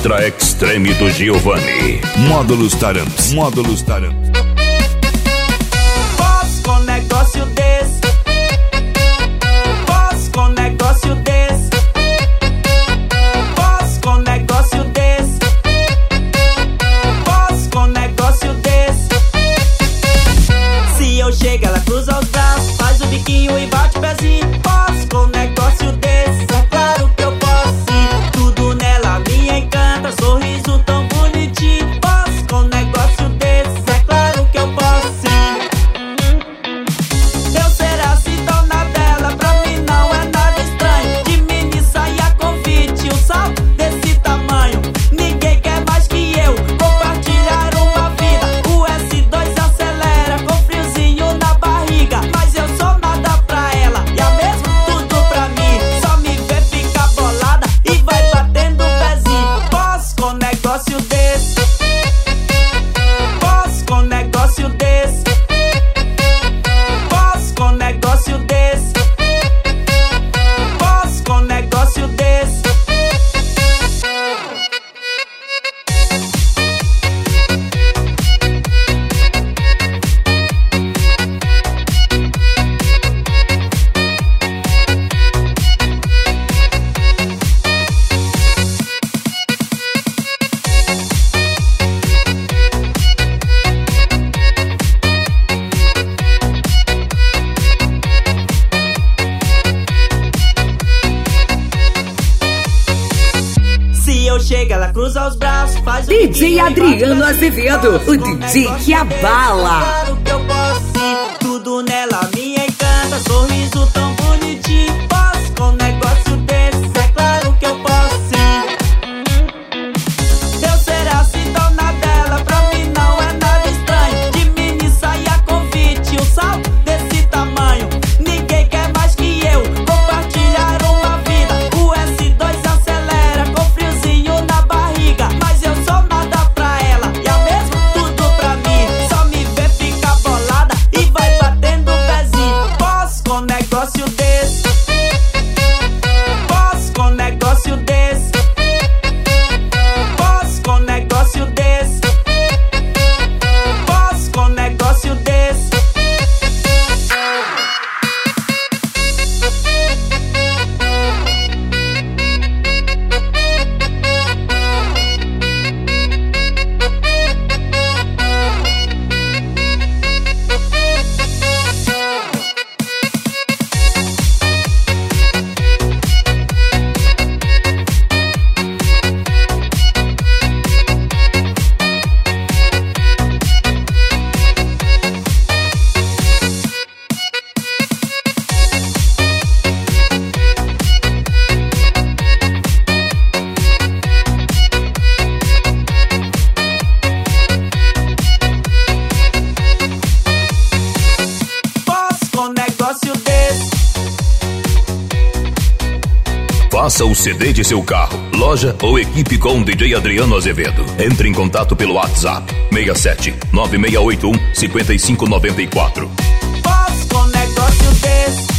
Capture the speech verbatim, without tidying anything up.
Extra Extreme do Giovanni. Módulos Taramps. Módulos Taramps. Posso com negócio desse. Posso com negócio desse. Posso com negócio desse. Posso com negócio desse. Se eu chego, ela cruza os braços, faz o biquinho e bate o pezinho. Posso com negócio desse. É claro que eu posso sim. Tudo nela me encanta, sorriso tão bonitinho. Posso com negócio desse. É claro que eu posso sim. Eu ser assim dona dela, pra mim não é nada estranho. De mini saia convite, um salto desse tamanho. Ninguém quer mais que eu compartilhar uma vida. O S dois acelera com friozinho na barriga. Mas eu sou nada pra ela, e a mesmo tudo pra mim. Só me vê ficar bolada e vai batendo o pezinho. Posso com negócio desse. Posso com negócio desse. Posso com negócio desse. Posso com negócio desse. Se eu chego, ela cruza os braços, faz o D J biquinho e Adriano bate o pezinho. Azevedo, Posso o com D J negócio que desse. abala. Claro que eu posso sim. Tudo nela me encanta, sorriso tão bonitinho. Posso com negócio desse. É claro que eu posso sim. Eu ser assim dona dela, pra mim não é nada estranho. De mini saia convite, um salto desse tamanho. Ninguém quer mais que eu compartilhar uma vida. O S dois acelera com friozinho na barriga. Mas eu sou nada pra ela, e a mesmo tudo pra mim. Só me vê ficar bolada e vai batendo o pezinho. Posso com negócio desse. Posso com negócio desse. Posso com negócio desse. Posso com negócio desse. Posso com negócio desse. Faça o C D de seu carro, loja ou equipe com o D J Adriano Azevedo. Entre em contato pelo WhatsApp seis sete nove seis oito um cinco cinco nove quatro. Posso com negócio desse.